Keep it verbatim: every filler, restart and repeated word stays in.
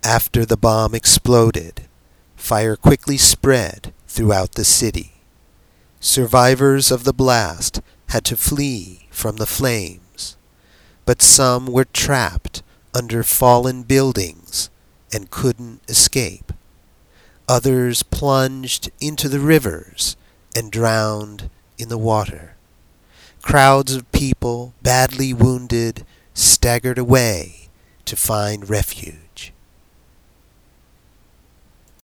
After the bomb exploded, fire quickly spread throughout the city. Survivors of the blast had to flee from the flames, but some were trapped under fallen buildings and couldn't escape. Others plunged into the rivers and drowned in the water. Crowds of people, badly wounded, staggered away to find refuge.